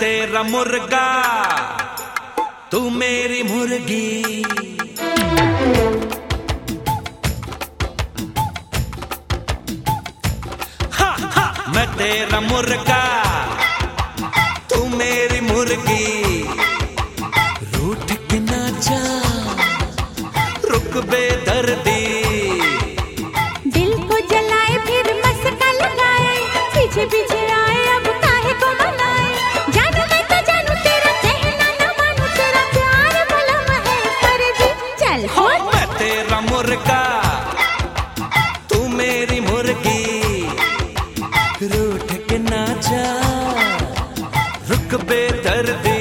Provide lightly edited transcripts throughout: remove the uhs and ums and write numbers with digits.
तेरा मुर्गा, तू मेरी मुर्गी। हा हा, मैं तेरा मुर्गा, तू मेरी मुर्गी। रूठ के ना जा, रुक बेदर्दी। दिल को जलाए फिर मस्का लगाए, पीछे पीछे आए अब काहे को मनाए। जानू मैं तो जानू तेरा कहना न मानू, तेरा प्यार मलम है फर्जी। चल हो, मैं तेरा मुर्गा, तू मेरी मुर्गी। रूठ के ना जा, रुक बेदर्दी।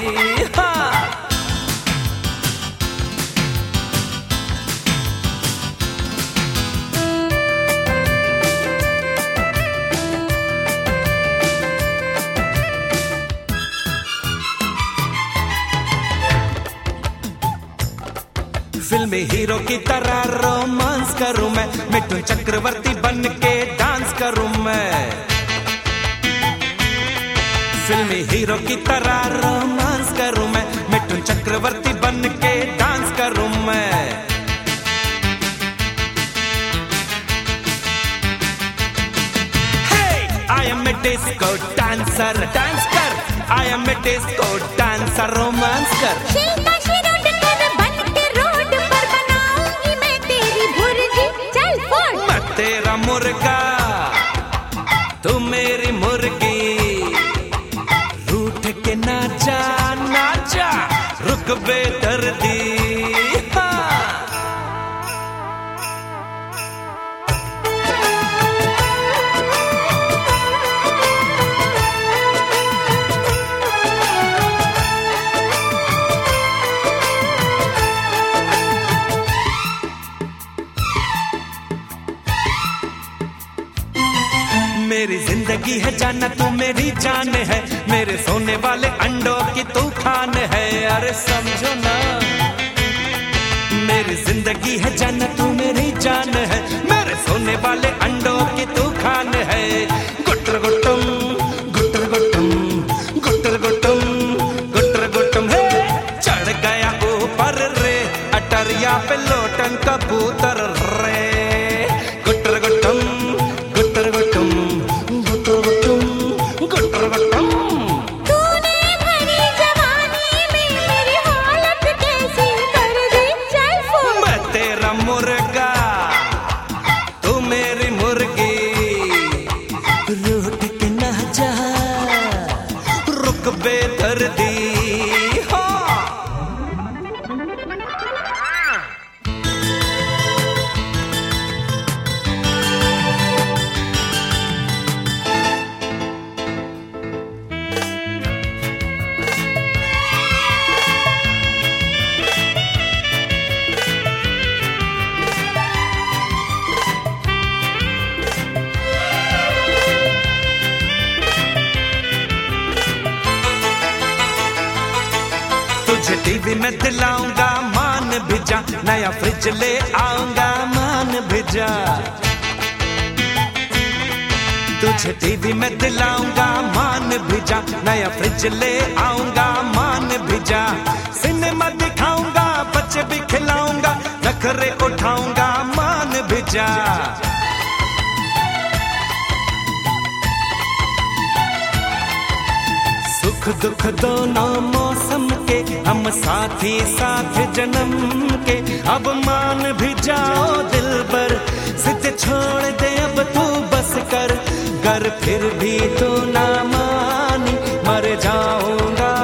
फिल्मी हीरो की तरह रोमांस करूं मैं, मिठुन चक्रवर्ती बन के डांस करूं मैं। फिल्मी हीरो की तरह रोमांस करूं मैं, मिठुन चक्रवर्ती बन के डांस करूं मैं। Hey, I am a disco dancer, dance कर। I am a disco dancer, romance कर। शिल्पा शिरोड कर बन के रोड पर बनाऊंगी मैं तेरी भुर्जी। चल फोड़, मैं तेरा मुर्गा, तू मेरी मुर्गी। रूठ के ना जा, ना जा, रुक बेदर्दी। मेरी जिंदगी है जाना, तू मेरी जान है, मेरे सोने वाले अंडों की तू खान है। अरे समझो ना, मेरी जिंदगी है जाना, तू मेरी जान है, मेरे सोने वाले अंडों की तू खान है। गुटर गुटम, गुटर गुटम, गुटर गुटम, गुटर गुटम है। चढ़ गया ऊपर रे, अटरिया पे लोटन कबूतर रे। गुटर गुटम, गुटर गुटम, तूने भरी जवानी में मेरी हालत कैसी कर दी। चल फोड़, मैं तेरा मुर्गा, तू मेरी मुर्गी। रूठ के ना जा, रुक बेदर्दी। तुझे टीवी में दिलाऊंगा मान भिजा, नया फ्रिज ले आऊंगा मान भिजा। तुझे टीवी में दिलाऊंगा मान भिजा, नया फ्रिज ले आऊंगा मान भिजा। सिनेमा दिखाऊंगा, बच्चे भी खिलाऊंगा, नखरे उठाऊंगा मान भिजा। सुख दुख दोनों मौसम के, हम साथी साथ जन्म के। अब मान भी जाओ दिल पर, जिद छोड़ दे अब तू बस कर। गर फिर भी तू ना मानी, मर जाऊंगा